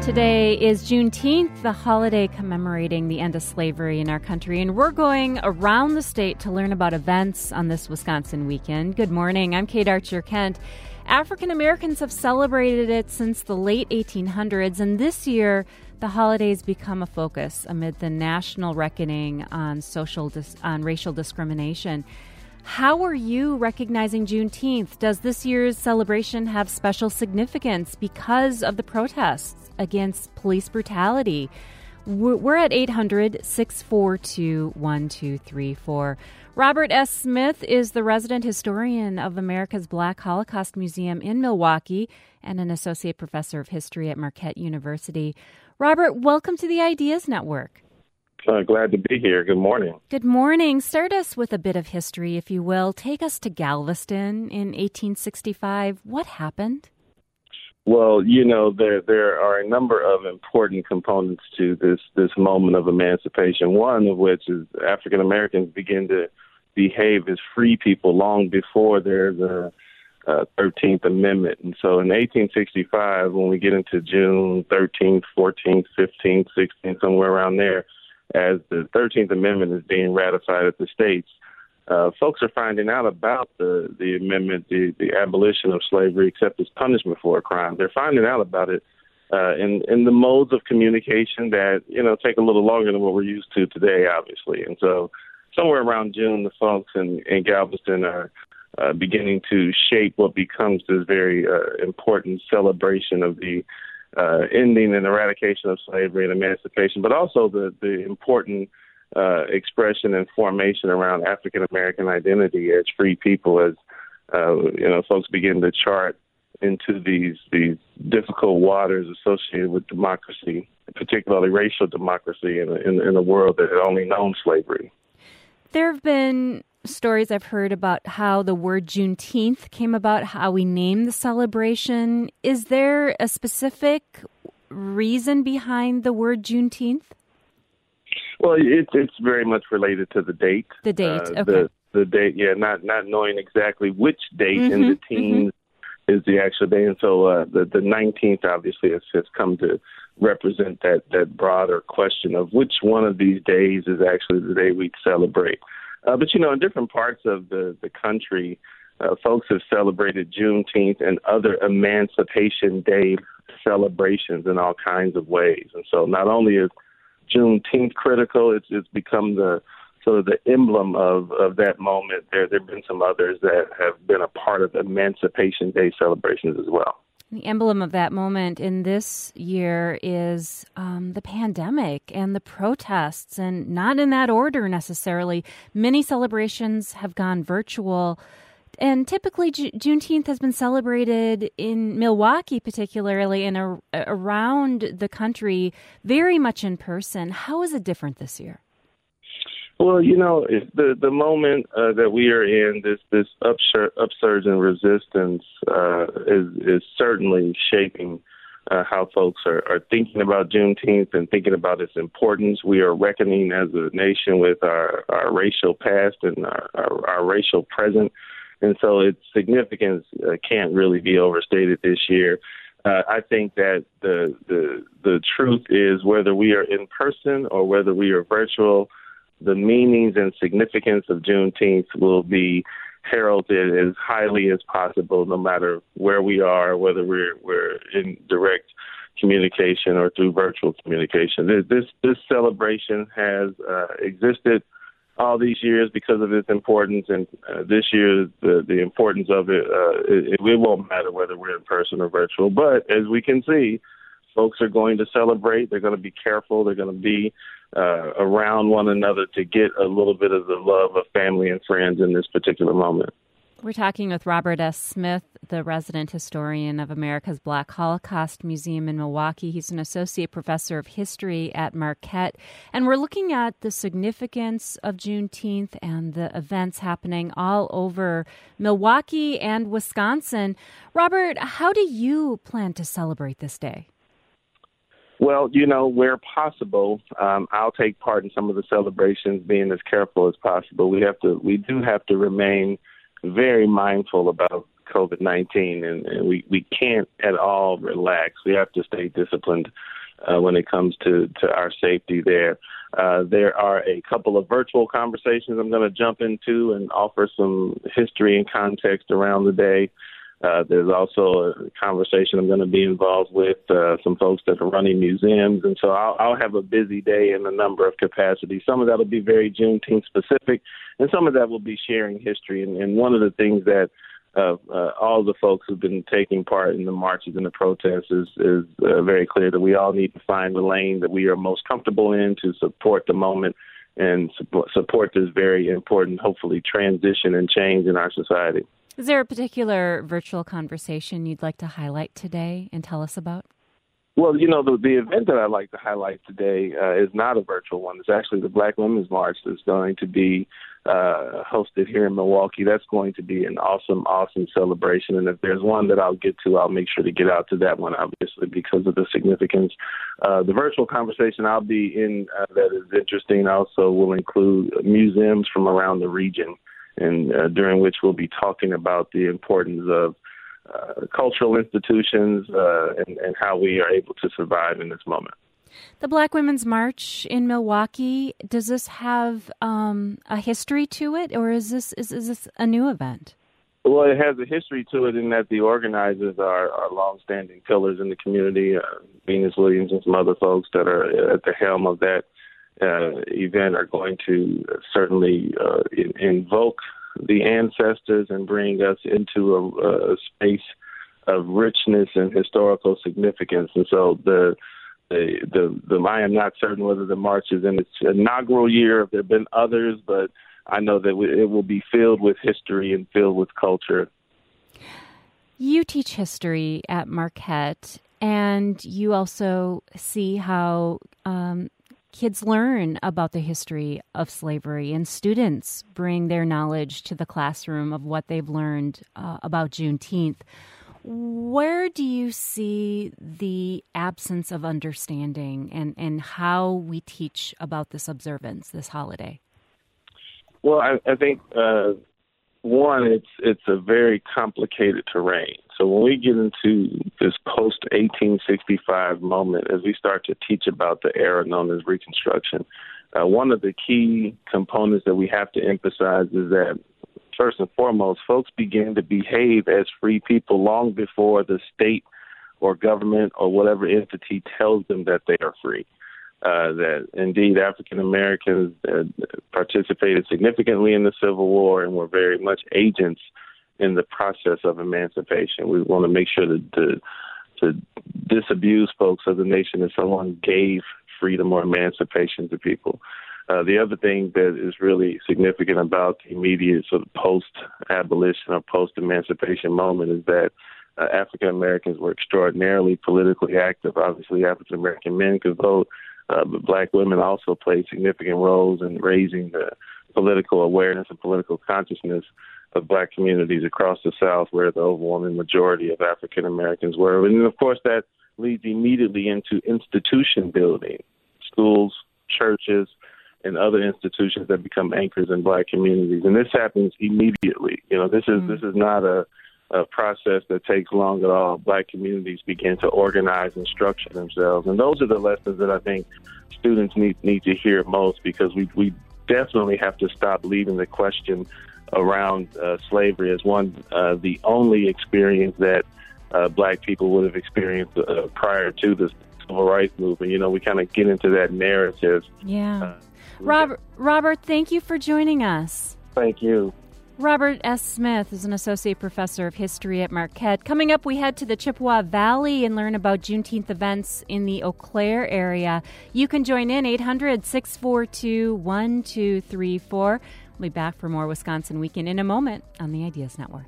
Today is Juneteenth, the holiday commemorating the end of slavery in our country, and we're going around the state to learn about events on this Wisconsin weekend. Good morning, I'm Kate Archer-Kent. African Americans have celebrated it since the late 1800s, and this year the holidays become a focus amid the national reckoning on racial discrimination. How are you recognizing Juneteenth? Does this year's celebration have special significance because of the protests against police brutality? We're at 800-642-1234. Robert S. Smith is the resident historian of America's Black Holocaust Museum in Milwaukee and an associate professor of history at Marquette University. Robert, welcome to the Ideas Network. Glad to be here. Good morning. Good morning. Start us with a bit of history, if you will. Take us to Galveston in 1865. What happened? Well, there are a number of important components to this moment of emancipation, one of which is African Americans begin to behave as free people long before there's a 13th Amendment. And so in 1865, when we get into June 13th, 14th, 15th, 16th, somewhere around there, as the 13th Amendment is being ratified at the states, folks are finding out about the amendment, the abolition of slavery, except as punishment for a crime. They're finding out about it in the modes of communication that, take a little longer than what we're used to today, obviously. And so somewhere around June, the folks in Galveston are beginning to shape what becomes this very important celebration of the ending and eradication of slavery and emancipation, but also the important expression and formation around African American identity as free people, as folks begin to chart into these difficult waters associated with democracy, particularly racial democracy in a world that had only known slavery. There have been stories I've heard about how the word Juneteenth came about, how we named the celebration. Is there a specific reason behind the word Juneteenth? Well, it's very much related to the date. The date, okay. The date, yeah, not knowing exactly which date in the teens is the actual day. And so the 19th obviously has come to represent that broader question of which one of these days is actually the day we celebrate. But, in different parts of the country, folks have celebrated Juneteenth and other Emancipation Day celebrations in all kinds of ways. And so not only is Juneteenth critical, it's become the sort of the emblem of that moment. There have been some others that have been a part of Emancipation Day celebrations as well. The emblem of that moment in this year is the pandemic and the protests, and not in that order necessarily. Many celebrations have gone virtual, and typically Juneteenth has been celebrated in Milwaukee particularly and around the country very much in person. How is it different this year? Well, the moment that we are in, this upsurge in resistance is certainly shaping how folks are thinking about Juneteenth and thinking about its importance. We are reckoning as a nation with our racial past and our racial present. And so its significance can't really be overstated this year. I think that the truth is, whether we are in person or whether we are virtual, the meanings and significance of Juneteenth will be heralded as highly as possible, no matter where we are, whether we're in direct communication or through virtual communication. This celebration has existed all these years because of its importance, and this year the importance of it won't matter whether we're in person or virtual. But as we can see, folks are going to celebrate. They're going to be careful. They're going to be around one another to get a little bit of the love of family and friends in this particular moment. We're talking with Robert S. Smith, the resident historian of America's Black Holocaust Museum in Milwaukee. He's an associate professor of history at Marquette. And we're looking at the significance of Juneteenth and the events happening all over Milwaukee and Wisconsin. Robert, how do you plan to celebrate this day? Well, where possible, I'll take part in some of the celebrations, being as careful as possible. We do have to remain very mindful about COVID-19, and we can't at all relax. We have to stay disciplined when it comes to our safety there. There are a couple of virtual conversations I'm going to jump into and offer some history and context around the day. There's also a conversation I'm going to be involved with some folks that are running museums. And so I'll have a busy day in a number of capacities. Some of that will be very Juneteenth specific, and some of that will be sharing history. And one of the things that all the folks who've been taking part in the marches and the protests is very clear that we all need to find the lane that we are most comfortable in to support the moment and support this very important, hopefully, transition and change in our society. Is there a particular virtual conversation you'd like to highlight today and tell us about? Well, the event that I'd like to highlight today is not a virtual one. It's actually the Black Women's March that's going to be hosted here in Milwaukee. That's going to be an awesome, awesome celebration. And if there's one that I'll get to, I'll make sure to get out to that one, obviously, because of the significance. The virtual conversation I'll be in that is interesting also will include museums from around the region, and during which we'll be talking about the importance of cultural institutions and how we are able to survive in this moment. The Black Women's March in Milwaukee, does this have a history to it, or is this a new event? Well, it has a history to it in that the organizers are longstanding pillars in the community. Venus Williams and some other folks that are at the helm of that event are going to certainly invoke the ancestors and bring us into a space of richness and historical significance. And so I am not certain whether the march is in its inaugural year. There have been others, but I know that it will be filled with history and filled with culture. You teach history at Marquette, and you also see how kids learn about the history of slavery, and students bring their knowledge to the classroom of what they've learned about Juneteenth. Where do you see the absence of understanding and how we teach about this observance, this holiday? Well, I think, one, it's a very complicated terrain. So when we get into this post-1865 moment, as we start to teach about the era known as Reconstruction, one of the key components that we have to emphasize is that, first and foremost, folks began to behave as free people long before the state or government or whatever entity tells them that they are free. That indeed African Americans participated significantly in the Civil War and were very much agents in the process of emancipation. We want to make sure to disabuse folks of the nation that someone gave freedom or emancipation to people. The other thing that is really significant about the immediate sort of post-abolition or post-emancipation moment is that African Americans were extraordinarily politically active. Obviously, African American men could vote, but Black women also played significant roles in raising the political awareness and political consciousness of Black communities across the South, where the overwhelming majority of African Americans were. And of course, that leads immediately into institution building, schools, churches, and other institutions that become anchors in Black communities. And this happens immediately. This is not a process that takes long at all. Black communities begin to organize and structure themselves. And those are the lessons that I think students need to hear most, because we definitely have to stop leaving the question around slavery as the only experience that Black people would have experienced prior to the Civil Rights Movement. We kind of get into that narrative. Yeah. Robert, thank you for joining us. Thank you. Robert S. Smith is an associate professor of history at Marquette. Coming up, we head to the Chippewa Valley and learn about Juneteenth events in the Eau Claire area. You can join in 800-642-1234. We'll be back for more Wisconsin Weekend in a moment on the Ideas Network.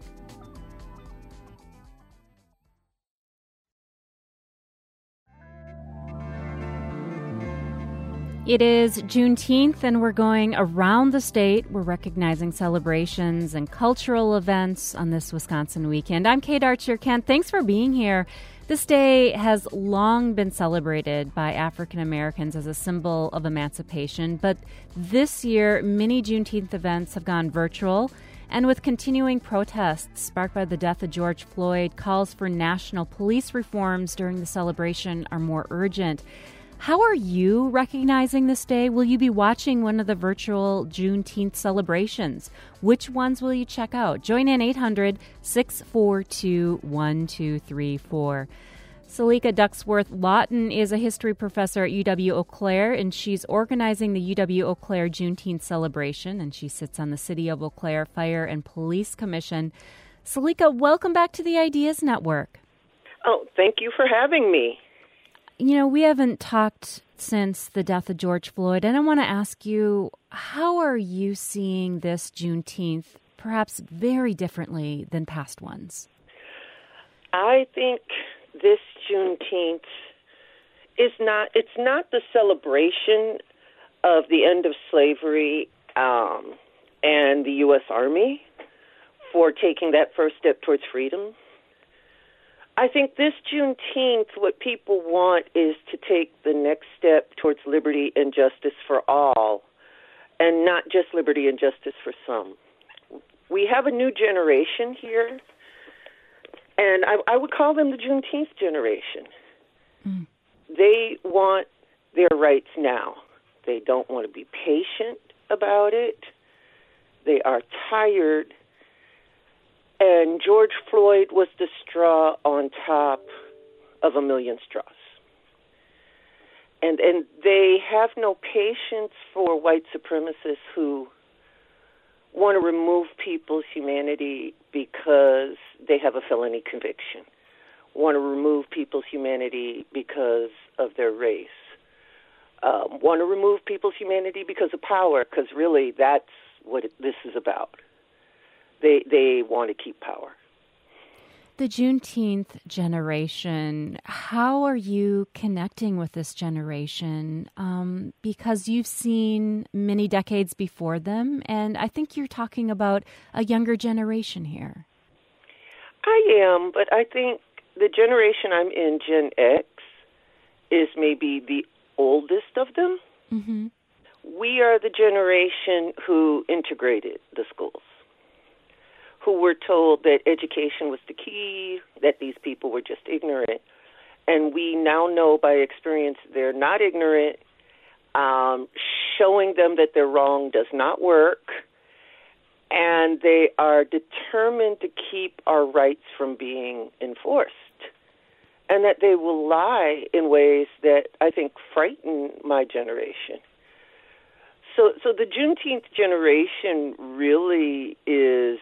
It is Juneteenth, and we're going around the state. We're recognizing celebrations and cultural events on this Wisconsin Weekend. I'm Kate Archer-Kent. Thanks for being here. This day has long been celebrated by African Americans as a symbol of emancipation, but this year, many Juneteenth events have gone virtual, And with continuing protests sparked by the death of George Floyd, calls for national police reforms during the celebration are more urgent. How are you recognizing this day? Will you be watching one of the virtual Juneteenth celebrations? Which ones will you check out? Join in 800-642-1234. Salika Ducksworth-Lawton is a history professor at UW-Eau Claire, and she's organizing the UW-Eau Claire Juneteenth celebration, and she sits on the City of Eau Claire Fire and Police Commission. Salika, welcome back to the Ideas Network. Oh, thank you for having me. You know, we haven't talked since the death of George Floyd, and I want to ask you, how are you seeing this Juneteenth perhaps very differently than past ones? I think this Juneteenth it's not the celebration of the end of slavery and the U.S. Army for taking that first step towards freedom. I think this Juneteenth, what people want is to take the next step towards liberty and justice for all, and not just liberty and justice for some. We have a new generation here, and I would call them the Juneteenth generation. Mm. They want their rights now. They don't want to be patient about it. They are tired. And George Floyd was the straw on top of a million straws. And they have no patience for white supremacists who want to remove people's humanity because they have a felony conviction, want to remove people's humanity because of their race, want to remove people's humanity because of power, because really that's what this is about. They want to keep power. The Juneteenth generation, how are you connecting with this generation? Because you've seen many decades before them, and I think you're talking about a younger generation here. I am, but I think the generation I'm in, Gen X, is maybe the oldest of them. Mm-hmm. We are the generation who integrated the schools, who were told that education was the key, that these people were just ignorant. And we now know by experience they're not ignorant. Showing them that they're wrong does not work. And they are determined to keep our rights from being enforced. And that they will lie in ways that I think frighten my generation. So the Juneteenth generation really is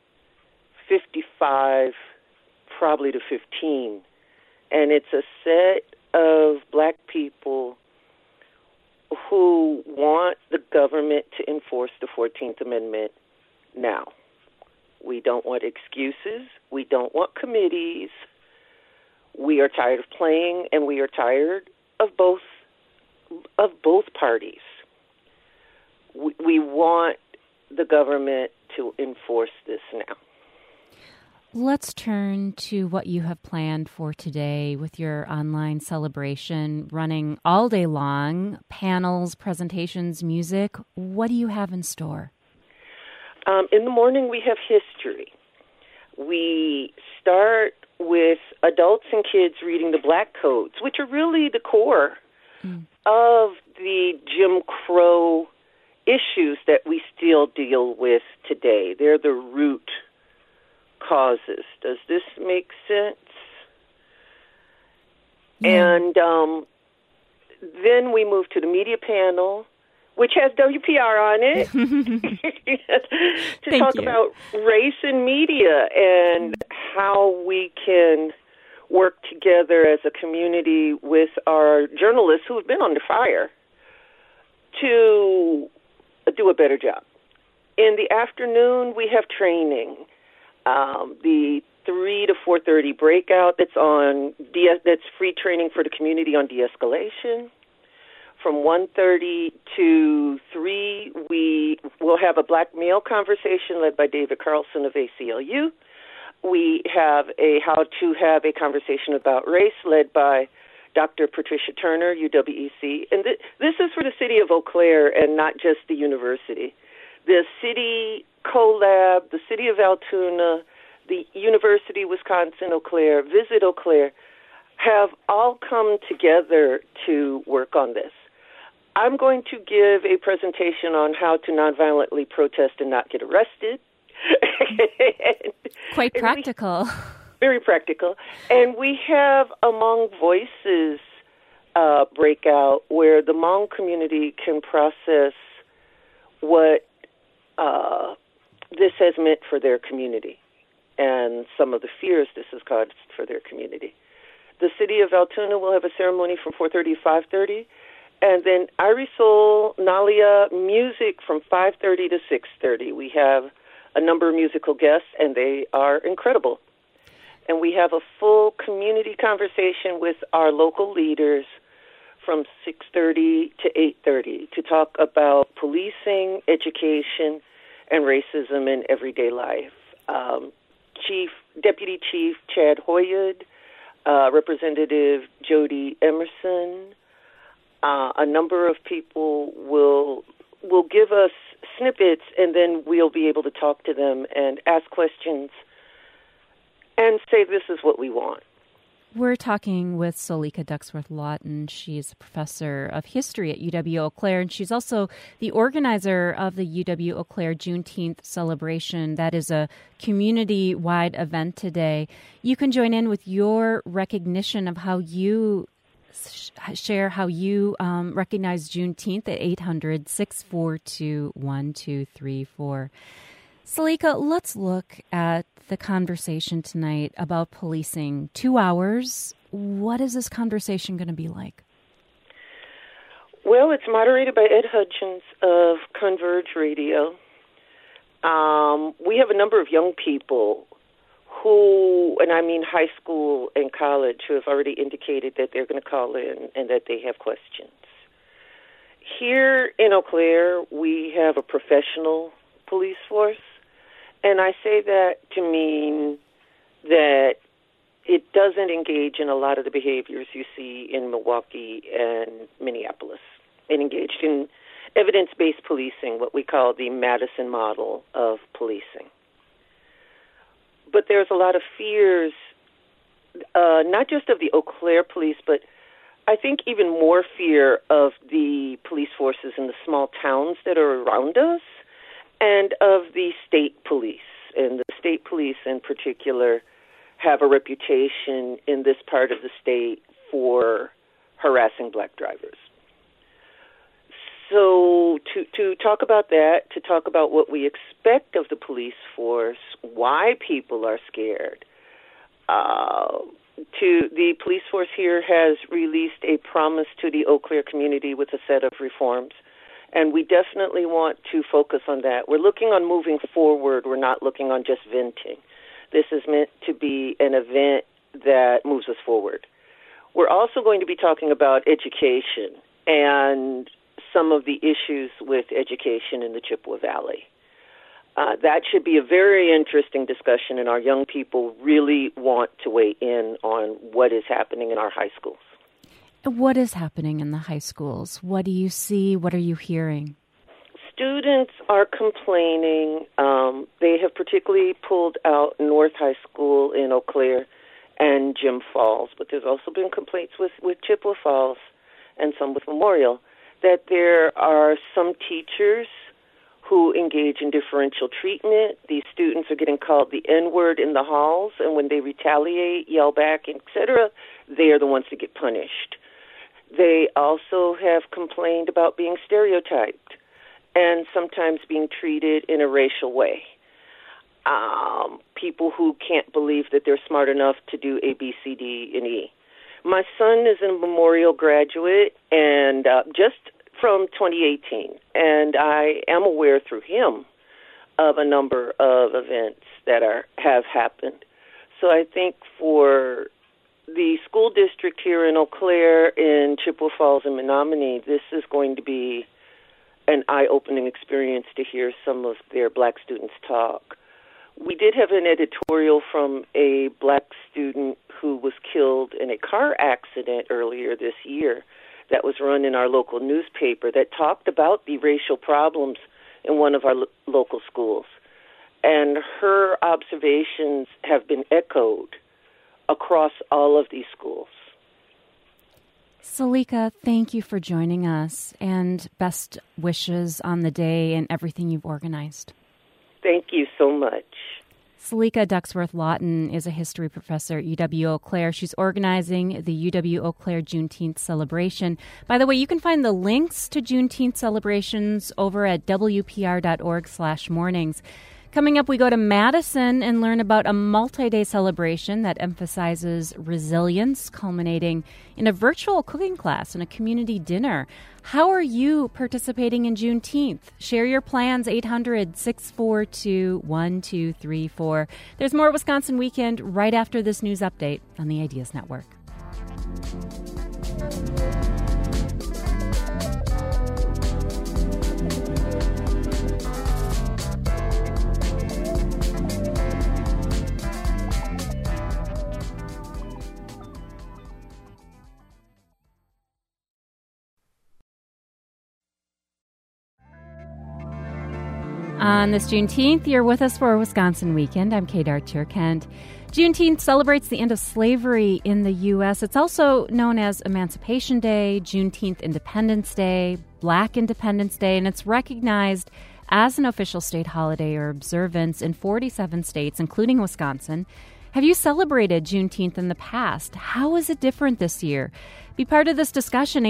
55 probably to 15. And it's a set of black people who want the government to enforce the 14th Amendment now. We don't want excuses. We don't want committees. We are tired of playing, and we are tired of both parties. We want the government to enforce this now. Let's turn to what you have planned for today with your online celebration running all day long, panels, presentations, music. What do you have in store? In the morning, we have history. We start with adults and kids reading the Black Codes, which are really the core of the Jim Crow issues that we still deal with today. They're the root causes. Does this make sense? Yeah. And then we move to the media panel, which has WPR on it, to talk about race and media and how we can work together as a community with our journalists who have been under fire to do a better job. In the afternoon, we have training. The 3 to 4:30 breakout that's free training for the community on de-escalation. From 1:30 to 3, we will have a black male conversation led by David Carlson of ACLU. We have how to have a conversation about race led by Dr. Patricia Turner, UWEC. And this is for the city of Eau Claire and not just the university. The city CoLab, the City of Altoona, the University of Wisconsin-Eau Claire, Visit Eau Claire, have all come together to work on this. I'm going to give a presentation on how to nonviolently protest and not get arrested. Quite practical. Very practical. And we have a Hmong Voices breakout where the Hmong community can process what this has meant for their community and some of the fears this has caused for their community. The City of Altoona will have a ceremony from 4:30 to 5:30, and then Irisol Nalia music from 5:30 to 6:30. We have a number of musical guests, and they are incredible. And we have a full community conversation with our local leaders from 6:30 to 8:30 to talk about policing, education, and racism in everyday life. Deputy Chief Chad Hoyud, Representative Jody Emerson, a number of people will give us snippets, and then we'll be able to talk to them and ask questions and say this is what we want. We're talking with Solika Ducksworth-Lawton. She's a professor of history at UW-Eau Claire, and she's also the organizer of the UW-Eau Claire Juneteenth celebration. That is a community-wide event today. You can join in with your recognition of how you share how you recognize Juneteenth at 800-642-1234. Solika, let's look at the conversation tonight about policing. 2 hours. What is this conversation going to be like? Well, it's moderated by Ed Hutchins of Converge Radio. We have a number of young people who, and I mean high school and college, who have already indicated that they're going to call in and that they have questions. Here in Eau Claire, we have a professional police force. And I say that to mean that it doesn't engage in a lot of the behaviors you see in Milwaukee and Minneapolis. It engaged in evidence-based policing, what we call the Madison model of policing. But there's a lot of fears, not just of the Eau Claire police, but I think even more fear of the police forces in the small towns that are around us, and of the state police. And the state police in particular have a reputation in this part of the state for harassing black drivers. So to talk about that, to talk about what we expect of the police force, why people are scared, the police force here has released a promise to the Eau Claire community with a set of reforms. And we definitely want to focus on that. We're looking on moving forward. We're not looking on just venting. This is meant to be an event that moves us forward. We're also going to be talking about education and some of the issues with education in the Chippewa Valley. That should be a very interesting discussion, and our young people really want to weigh in on what is happening in our high schools. What is happening in the high schools? What do you see? What are you hearing? Students are complaining. They have particularly pulled out North High School in Eau Claire and Jim Falls, but there's also been complaints with Chippewa Falls and some with Memorial that there are some teachers who engage in differential treatment. These students are getting called the N-word in the halls, and when they retaliate, yell back, etc., they are the ones that get punished. They also have complained about being stereotyped and sometimes being treated in a racial way. People who can't believe that they're smart enough to do A, B, C, D, and E. My son is a Memorial graduate, and just from 2018, and I am aware through him of a number of events that have happened. So I think for the school district here in Eau Claire, in Chippewa Falls, and Menominee, this is going to be an eye-opening experience to hear some of their black students talk. We did have an editorial from a black student who was killed in a car accident earlier this year that was run in our local newspaper that talked about the racial problems in one of our local schools. And her observations have been echoed across all of these schools. Salika, thank you for joining us, and best wishes on the day and everything you've organized. Thank you so much. Salika Ducksworth-Lawton is a history professor at UW-Eau Claire. She's organizing the UW-Eau Claire Juneteenth celebration. By the way, you can find the links to Juneteenth celebrations over at wpr.org/mornings. Coming up, we go to Madison and learn about a multi-day celebration that emphasizes resilience, culminating in a virtual cooking class and a community dinner. How are you participating in Juneteenth? Share your plans, 800-642-1234. There's more Wisconsin Weekend right after this news update on the Ideas Network. On this Juneteenth, you're with us for a Wisconsin Weekend. I'm Kate Archer-Kent. Juneteenth celebrates the end of slavery in the U.S. It's also known as Emancipation Day, Juneteenth Independence Day, Black Independence Day, and it's recognized as an official state holiday or observance in 47 states, including Wisconsin. Have you celebrated Juneteenth in the past? How is it different this year? Be part of this discussion,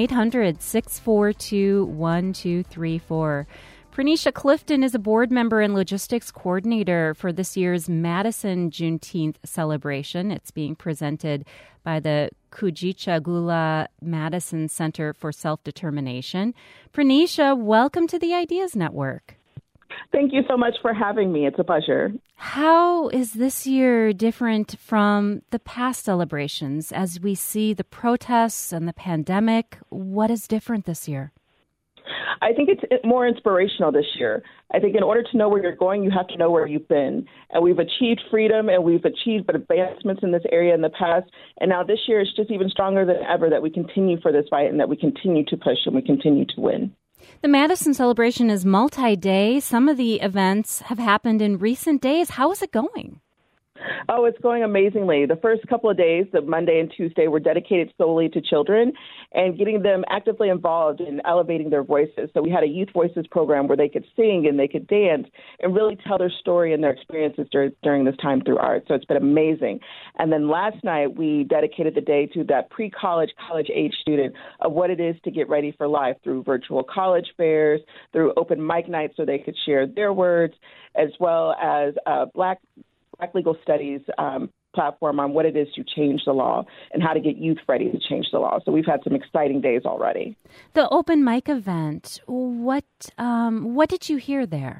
800-642-1234. Pranisha Clifton is a board member and logistics coordinator for this year's Madison Juneteenth celebration. It's being presented by the Kujichagulia Madison Center for Self-Determination. Pranisha, welcome to the Ideas Network. Thank you so much for having me. It's a pleasure. How is this year different from the past celebrations as we see the protests and the pandemic? What is different this year? I think it's more inspirational this year. I think in order to know where you're going, you have to know where you've been. And we've achieved freedom and we've achieved advancements in this area in the past. And now this year it's just even stronger than ever that we continue for this fight and that we continue to push and we continue to win. The Madison celebration is multi-day. Some of the events have happened in recent days. How is it going? Oh, it's going amazingly. The first couple of days, the Monday and Tuesday, were dedicated solely to children and getting them actively involved in elevating their voices. So we had a Youth Voices program where they could sing and they could dance and really tell their story and their experiences during this time through art. So it's been amazing. And then last night, we dedicated the day to that pre-college, college-age student of what it is to get ready for life through virtual college fairs, through open mic nights so they could share their words, as well as Black Legal Studies platform on what it is to change the law and how to get youth ready to change the law. So we've had some exciting days already. The open mic event, what did you hear there?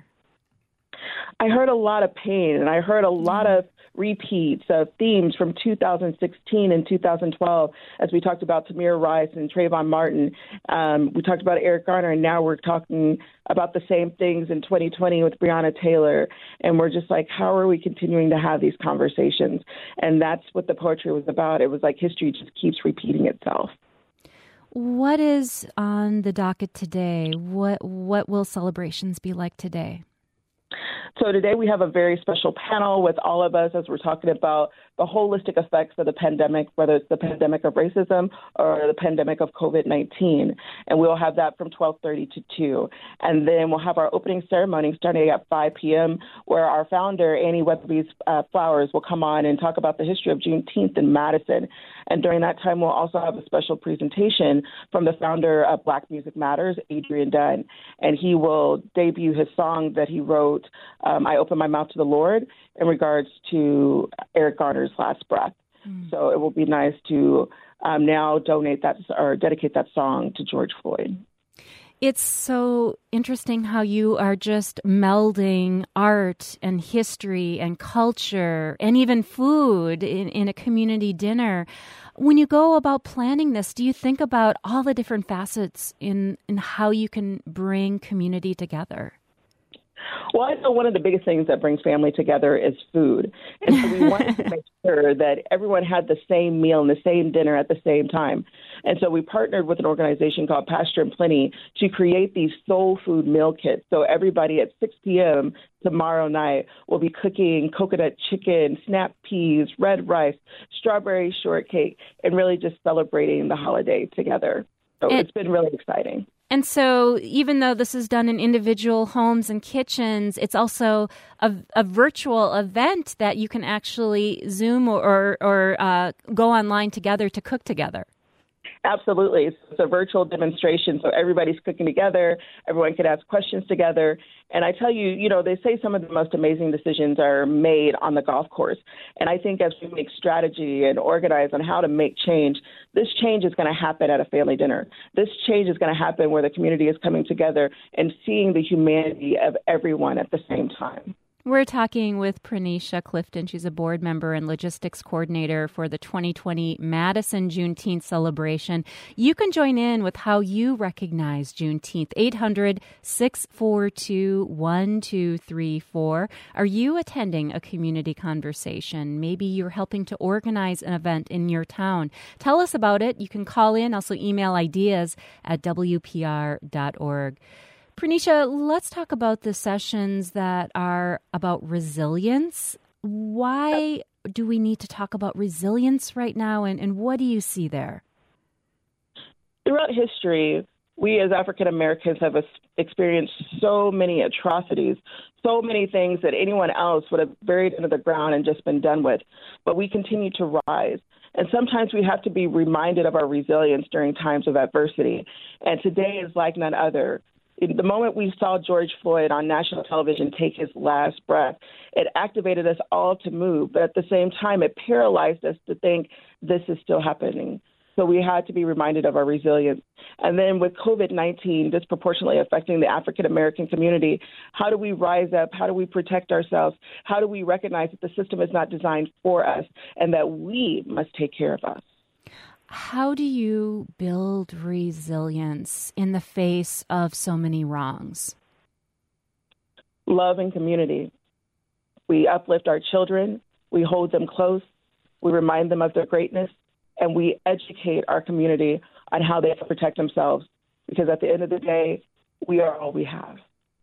I heard a lot of pain, and I heard a lot of repeats of themes from 2016 and 2012, as we talked about Tamir Rice and Trayvon Martin. We talked about Eric Garner, and now we're talking about the same things in 2020 with Breonna Taylor. And we're just like, how are we continuing to have these conversations? And that's what the poetry was about. It was like history just keeps repeating itself. What is on the docket today? What will celebrations be like today? So today we have a very special panel with all of us as we're talking about the holistic effects of the pandemic, whether it's the pandemic of racism or the pandemic of COVID-19. And we'll have that from 12:30 to 2. And then we'll have our opening ceremony starting at 5 p.m. where our founder, Annie Weatherby's Flowers, will come on and talk about the history of Juneteenth in Madison. And during that time, we'll also have a special presentation from the founder of Black Music Matters, Adrian Dunn. And he will debut his song that he wrote, I Open My Mouth to the Lord, in regards to Eric Garner's last breath. So it will be nice to now donate that or dedicate that song to George Floyd. It's so interesting how you are just melding art and history and culture and even food in a community dinner. When you go about planning this, do you think about all the different facets in how you can bring community together? Well, I know one of the biggest things that brings family together is food. And so we wanted to make sure that everyone had the same meal and the same dinner at the same time. And so we partnered with an organization called Pasture and Plenty to create these soul food meal kits. So everybody at 6 p.m. tomorrow night will be cooking coconut chicken, snap peas, red rice, strawberry shortcake, and really just celebrating the holiday together. So it's been really exciting. And so even though this is done in individual homes and kitchens, it's also a virtual event that you can actually Zoom or go online together to cook together. Absolutely. It's a virtual demonstration, so everybody's cooking together. Everyone can ask questions together. And I tell you, they say some of the most amazing decisions are made on the golf course. And I think as we make strategy and organize on how to make change, this change is going to happen at a family dinner. This change is going to happen where the community is coming together and seeing the humanity of everyone at the same time. We're talking with Pranisha Clifton. She's a board member and logistics coordinator for the 2020 Madison Juneteenth celebration. You can join in with how you recognize Juneteenth. 800-642-1234. Are you attending a community conversation? Maybe you're helping to organize an event in your town. Tell us about it. You can call in, also email ideas at WPR.org. Pranisha, let's talk about the sessions that are about resilience. Why do we need to talk about resilience right now, and what do you see there? Throughout history, we as African Americans have experienced so many atrocities, so many things that anyone else would have buried into the ground and just been done with. But we continue to rise. And sometimes we have to be reminded of our resilience during times of adversity. And today is like none other. The moment we saw George Floyd on national television take his last breath, it activated us all to move. But at the same time, it paralyzed us to think this is still happening. So we had to be reminded of our resilience. And then with COVID-19 disproportionately affecting the African-American community, how do we rise up? How do we protect ourselves? How do we recognize that the system is not designed for us and that we must take care of us? How do you build resilience in the face of so many wrongs? Love and community. We uplift our children. We hold them close. We remind them of their greatness. And we educate our community on how they can protect themselves. Because at the end of the day, we are all we have.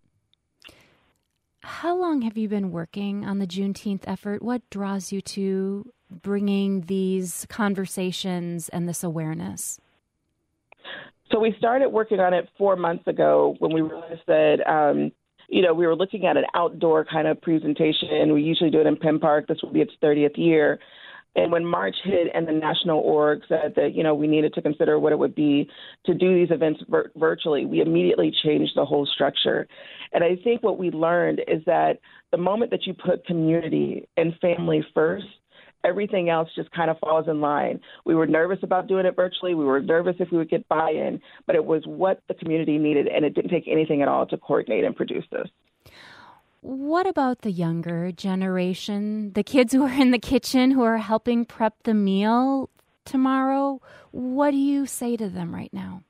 How long have you been working on the Juneteenth effort? What draws you to bringing these conversations and this awareness? So we started working on it 4 months ago when we realized that, we were looking at an outdoor kind of presentation. We usually do it in Penn Park. This will be its 30th year. And when March hit and the national org said that, we needed to consider what it would be to do these events virtually, we immediately changed the whole structure. And I think what we learned is that the moment that you put community and family first, everything else just kind of falls in line. We were nervous about doing it virtually. We were nervous if we would get buy-in, but it was what the community needed, and it didn't take anything at all to coordinate and produce this. What about the younger generation, the kids who are in the kitchen, who are helping prep the meal tomorrow? What do you say to them right now?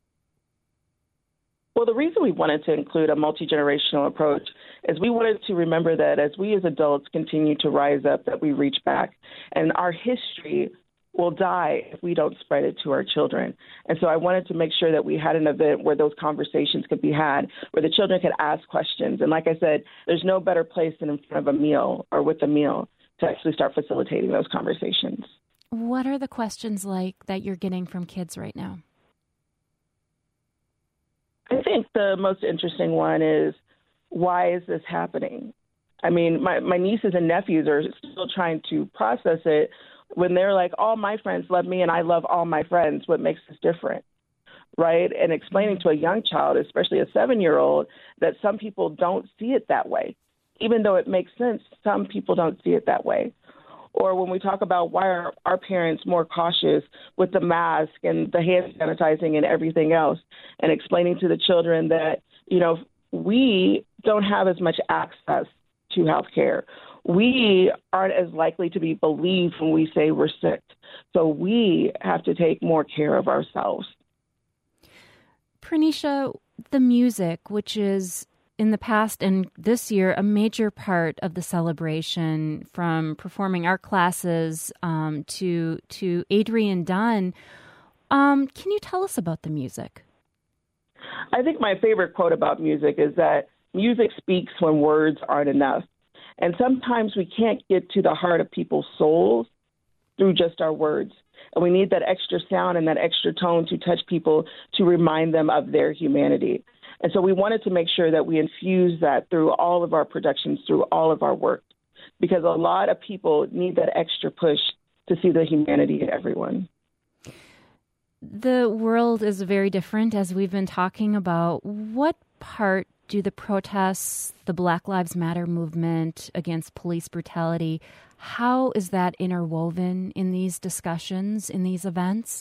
Well, the reason we wanted to include a multi-generational approach is we wanted to remember that as we as adults continue to rise up, that we reach back. And our history will die if we don't spread it to our children. And so I wanted to make sure that we had an event where those conversations could be had, where the children could ask questions. And like I said, there's no better place than in front of a meal or with a meal to actually start facilitating those conversations. What are the questions like that you're getting from kids right now? I think the most interesting one is, why is this happening? I mean, my nieces and nephews are still trying to process it when they're like, all my friends love me and I love all my friends. What makes us different? Right? And explaining to a young child, especially a 7-year-old, that some people don't see it that way. Even though it makes sense, some people don't see it that way. Or when we talk about why are our parents more cautious with the mask and the hand sanitizing and everything else, and explaining to the children that, we don't have as much access to health care. We aren't as likely to be believed when we say we're sick. So we have to take more care of ourselves. Pranisha, the music, which is in the past and this year a major part of the celebration, from performing art classes to Adrian Dunn. Can you tell us about the music? I think my favorite quote about music is that music speaks when words aren't enough. And sometimes we can't get to the heart of people's souls through just our words. And we need that extra sound and that extra tone to touch people, to remind them of their humanity. And so we wanted to make sure that we infuse that through all of our productions, through all of our work, because a lot of people need that extra push to see the humanity in everyone. The world is very different, as we've been talking about. What part do the protests, the Black Lives Matter movement against police brutality, how is that interwoven in these discussions, in these events?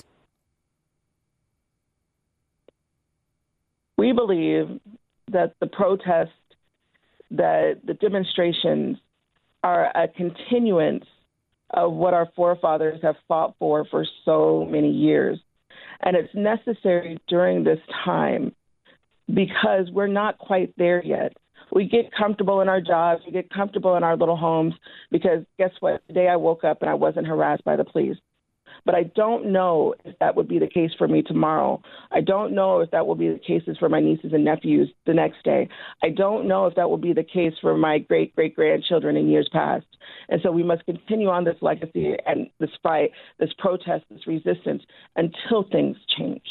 We believe that the protests, that the demonstrations are a continuance of what our forefathers have fought for so many years. And it's necessary during this time because we're not quite there yet. We get comfortable in our jobs, we get comfortable in our little homes, because guess what? Today I woke up and I wasn't harassed by the police. But I don't know if that would be the case for me tomorrow. I don't know if that will be the cases for my nieces and nephews the next day. I don't know if that will be the case for my great-great-grandchildren in years past. And so we must continue on this legacy and this fight, this protest, this resistance until things change.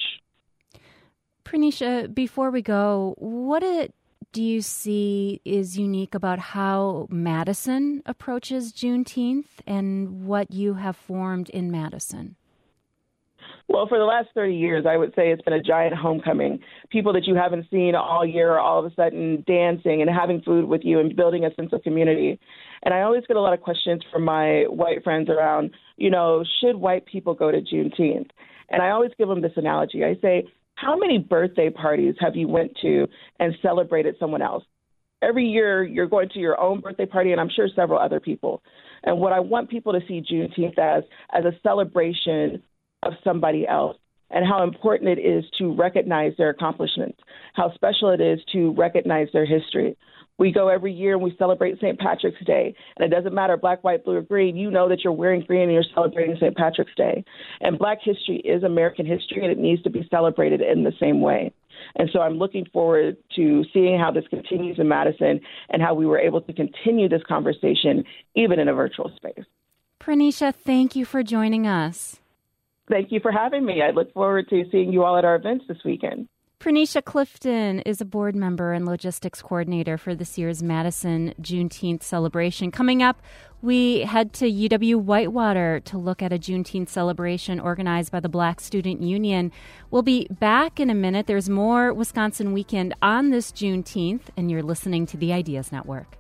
Pranisha, before we go, what do you see is unique about how Madison approaches Juneteenth and what you have formed in Madison? Well, for the last 30 years, I would say it's been a giant homecoming. People that you haven't seen all year are all of a sudden dancing and having food with you and building a sense of community. And I always get a lot of questions from my white friends around, should white people go to Juneteenth? And I always give them this analogy. I say, how many birthday parties have you went to and celebrated someone else? Every year you're going to your own birthday party, and I'm sure several other people. And what I want people to see Juneteenth as a celebration of somebody else, and how important it is to recognize their accomplishments, how special it is to recognize their history. We go every year and we celebrate St. Patrick's Day. And it doesn't matter, black, white, blue, or green. You know that you're wearing green and you're celebrating St. Patrick's Day. And black history is American history, and it needs to be celebrated in the same way. And so I'm looking forward to seeing how this continues in Madison and how we were able to continue this conversation even in a virtual space. Pranisha, thank you for joining us. Thank you for having me. I look forward to seeing you all at our events this weekend. Pranisha Clifton is a board member and logistics coordinator for this year's Madison Juneteenth celebration. Coming up, we head to UW-Whitewater to look at a Juneteenth celebration organized by the Black Student Union. We'll be back in a minute. There's more Wisconsin Weekend on this Juneteenth, and you're listening to the Ideas Network.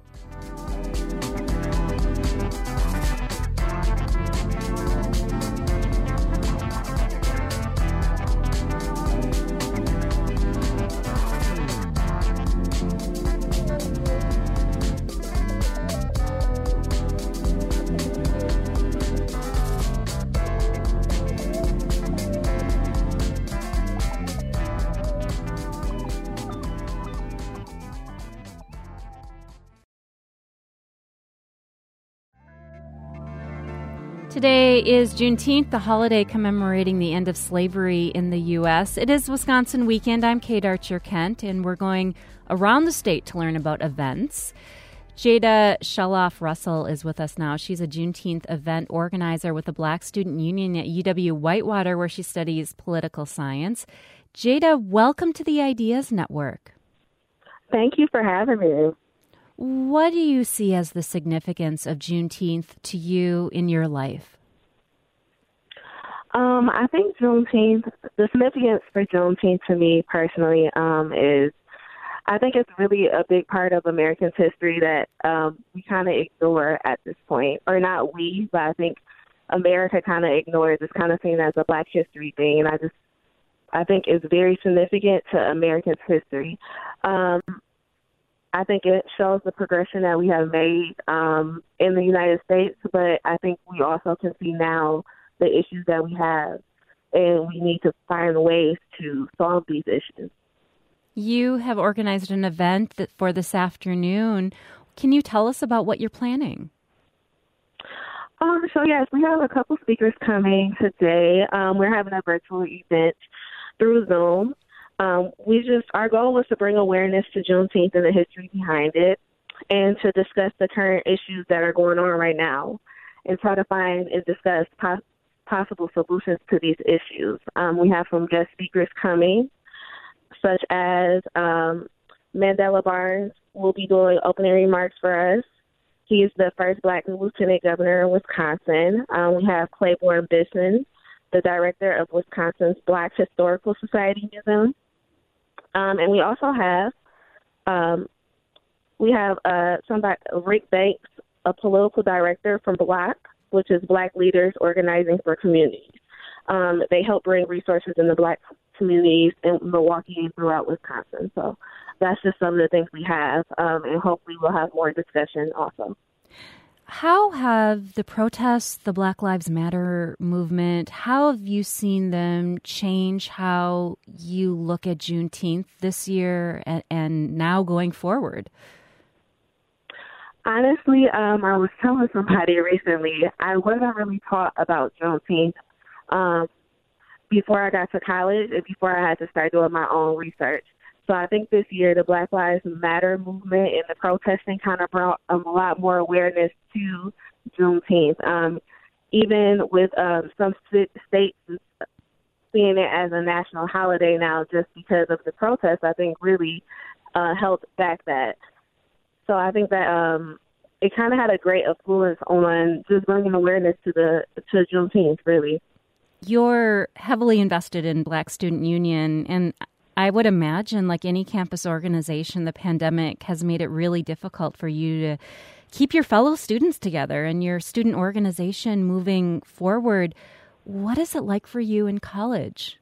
Today is Juneteenth, the holiday commemorating the end of slavery in the U.S. It is Wisconsin Weekend. I'm Kate Archer-Kent, and we're going around the state to learn about events. Jada Shaloff-Russell is with us now. She's a Juneteenth event organizer with the Black Student Union at UW-Whitewater, where she studies political science. Jada, welcome to the Ideas Network. Thank you for having me. What do you see as the significance of Juneteenth to you in your life? I think Juneteenth, the significance for Juneteenth to me personally is I think it's really a big part of American history that we kind of ignore at this point. Or not we, but I think America kind of ignores. It's kind of seen as a Black history thing. And I think it's very significant to American history. I think it shows the progression that we have made in the United States, but I think we also can see now the issues that we have, and we need to find ways to solve these issues. You have organized an event for this afternoon. Can you tell us about what you're planning? So yes, we have a couple speakers coming today. We're having a virtual event through Zoom. Our goal was to bring awareness to Juneteenth and the history behind it, and to discuss the current issues that are going on right now, and try to find and discuss possible solutions to these issues. We have some guest speakers coming, such as Mandela Barnes will be doing opening remarks for us. He's the first Black lieutenant governor in Wisconsin. We have Claiborne Bisson, the director of Wisconsin's Black Historical Society Museum. And we also have Rick Banks, a political director from BLOC, which is Black Leaders Organizing for Communities. They help bring resources in the Black communities in Milwaukee and throughout Wisconsin. So that's just some of the things we have, and hopefully we'll have more discussion also. How have the protests, the Black Lives Matter movement, how have you seen them change how you look at Juneteenth this year and now going forward? Honestly, I was telling somebody recently, I wasn't really taught about Juneteenth before I got to college and before I had to start doing my own research. So I think this year the Black Lives Matter movement and the protesting kind of brought a lot more awareness to Juneteenth. Even with some states seeing it as a national holiday now just because of the protests, I think really helped back that. So I think that it kind of had a great influence on just bringing awareness to Juneteenth, really. You're heavily invested in Black Student Union, and I would imagine, like any campus organization, the pandemic has made it really difficult for you to keep your fellow students together and your student organization moving forward. What is it like for you in college?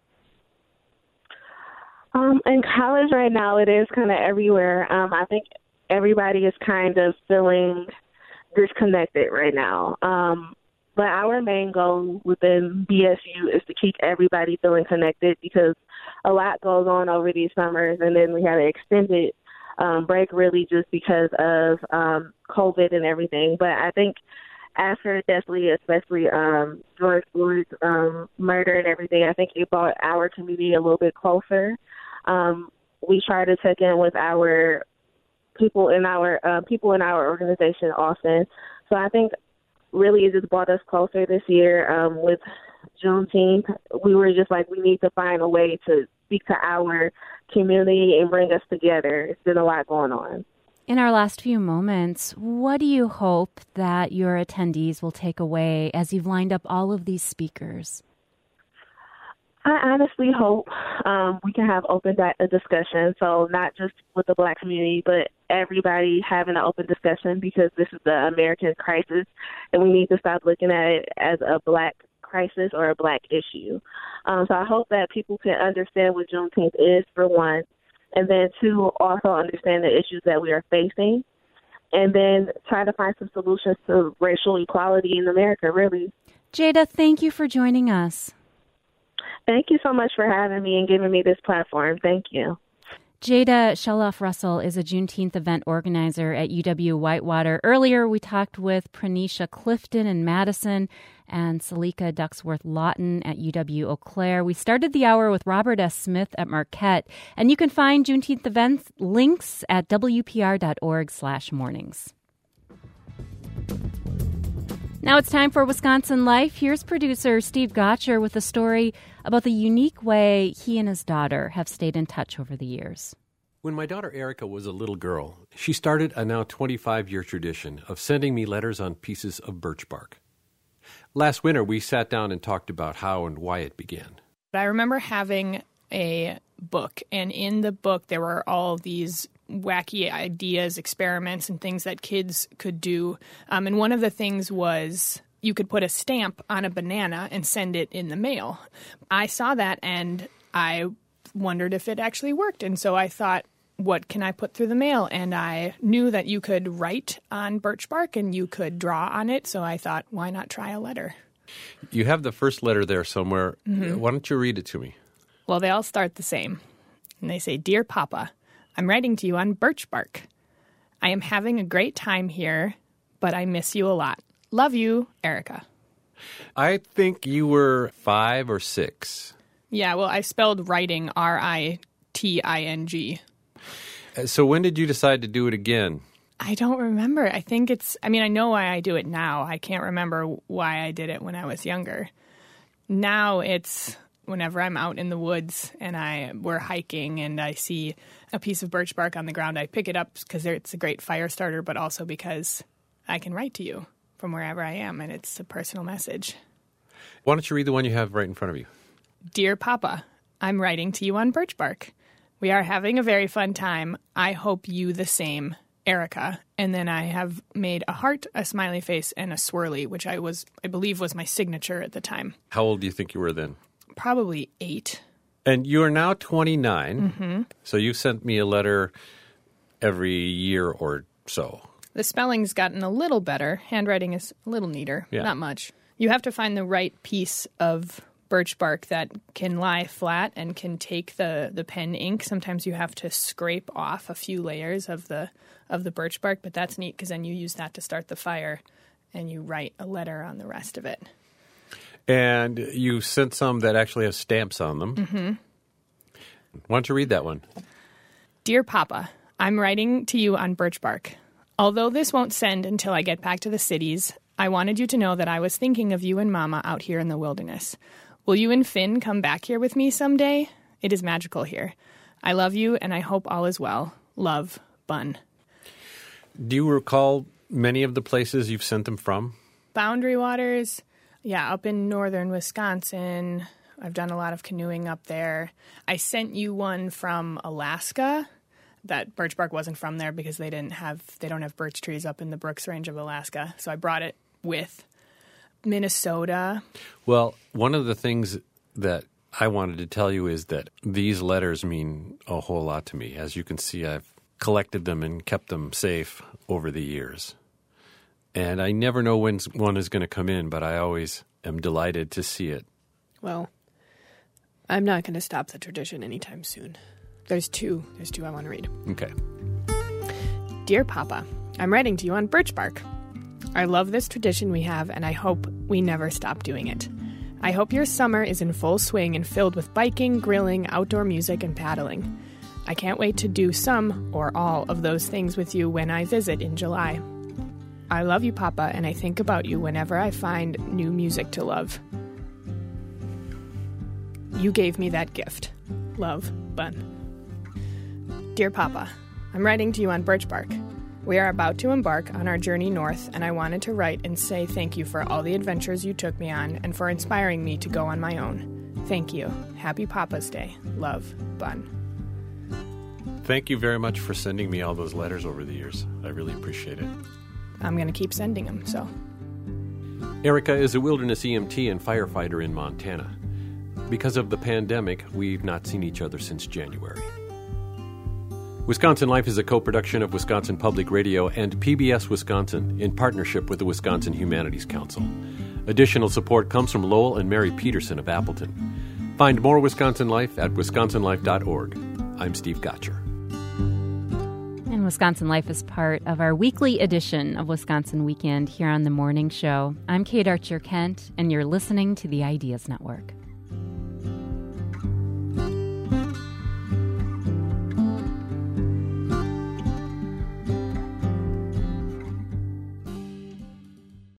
In college right now, it is kind of everywhere. I think everybody is kind of feeling disconnected right now. But our main goal within BSU is to keep everybody feeling connected because a lot goes on over these summers, and then we had an extended break really just because of COVID and everything. But I think after definitely, especially George Floyd's murder and everything, I think it brought our community a little bit closer. We try to check in with our people in our organization often. So I think really it just brought us closer this year with Juneteenth. We were just like, we need to find a way to speak to our community and bring us together. It's been a lot going on. In our last few moments, what do you hope that your attendees will take away as you've lined up all of these speakers? I honestly hope we can have open discussion, so not just with the Black community, but everybody having an open discussion because this is the American crisis, and we need to stop looking at it as a Black crisis or a Black issue. So I hope that people can understand what Juneteenth is, for one, and then two, also understand the issues that we are facing, and then try to find some solutions to racial equality in America, really. Jada, thank you for joining us. Thank you so much for having me and giving me this platform. Thank you. Jada Sheloff-Russell is a Juneteenth event organizer at UW-Whitewater. Earlier, we talked with Pranisha Clifton in Madison and Salika Ducksworth-Lawton at UW-Eau Claire. We started the hour with Robert S. Smith at Marquette, and you can find Juneteenth events links at WPR.org/mornings. Now it's time for Wisconsin Life. Here's producer Steve Gotcher with a story about the unique way he and his daughter have stayed in touch over the years. When my daughter Erica was a little girl, she started a now 25-year tradition of sending me letters on pieces of birch bark. Last winter, we sat down and talked about how and why it began. I remember having a book, and in the book there were all these wacky ideas, experiments, and things that kids could do. And one of the things was you could put a stamp on a banana and send it in the mail. I saw that and I wondered if it actually worked. And so I thought, what can I put through the mail? And I knew that you could write on birch bark and you could draw on it. So I thought, why not try a letter? You have the first letter there somewhere. Mm-hmm. Why don't you read it to me? Well, they all start the same. And they say, Dear Papa, I'm writing to you on birch bark. I am having a great time here, but I miss you a lot. Love you, Erica. I think you were 5 or 6. Yeah, well, I spelled writing Riting. So when did you decide to do it again? I don't remember. I know why I do it now. I can't remember why I did it when I was younger. Now it's whenever I'm out in the woods and we're hiking and I see a piece of birch bark on the ground, I pick it up because it's a great fire starter, but also because I can write to you from wherever I am, and it's a personal message. Why don't you read the one you have right in front of you? Dear Papa, I'm writing to you on birch bark. We are having a very fun time. I hope you the same, Erica. And then I have made a heart, a smiley face, and a swirly, which I believe was my signature at the time. How old do you think you were then? Probably 8. And you are now 29, so you've sent me a letter every year or so. The spelling's gotten a little better. Handwriting is a little neater, not much. You have to find the right piece of birch bark that can lie flat and can take the pen ink. Sometimes you have to scrape off a few layers of the birch bark, but that's neat because then you use that to start the fire and you write a letter on the rest of it. And you sent some that actually have stamps on them. Mm-hmm. Why don't you read that one? Dear Papa, I'm writing to you on birch bark. Although this won't send until I get back to the cities, I wanted you to know that I was thinking of you and Mama out here in the wilderness. Will you and Finn come back here with me someday? It is magical here. I love you, and I hope all is well. Love, Bun. Do you recall many of the places you've sent them from? Boundary Waters, up in northern Wisconsin. I've done a lot of canoeing up there. I sent you one from Alaska. That birch bark wasn't from there because they don't have birch trees up in the Brooks Range of Alaska. So I brought it with. Minnesota. Well, one of the things that I wanted to tell you is that these letters mean a whole lot to me. As you can see, I've collected them and kept them safe over the years. And I never know when one is going to come in, but I always am delighted to see it. Well, I'm not going to stop the tradition anytime soon. There's two I want to read. Okay. Dear Papa, I'm writing to you on birch bark. I love this tradition we have, and I hope we never stop doing it. I hope your summer is in full swing and filled with biking, grilling, outdoor music, and paddling. I can't wait to do some or all of those things with you when I visit in July. I love you, Papa, and I think about you whenever I find new music to love. You gave me that gift. Love, Bun. Dear Papa, I'm writing to you on birch bark. We are about to embark on our journey north, and I wanted to write and say thank you for all the adventures you took me on and for inspiring me to go on my own. Thank you. Happy Papa's Day. Love, Bun. Thank you very much for sending me all those letters over the years. I really appreciate it. I'm going to keep sending them, so. Erica is a wilderness EMT and firefighter in Montana. Because of the pandemic, we've not seen each other since January. Wisconsin Life is a co-production of Wisconsin Public Radio and PBS Wisconsin in partnership with the Wisconsin Humanities Council. Additional support comes from Lowell and Mary Peterson of Appleton. Find more Wisconsin Life at wisconsinlife.org. I'm Steve Gotcher. And Wisconsin Life is part of our weekly edition of Wisconsin Weekend here on The Morning Show. I'm Kate Archer-Kent, and you're listening to the Ideas Network.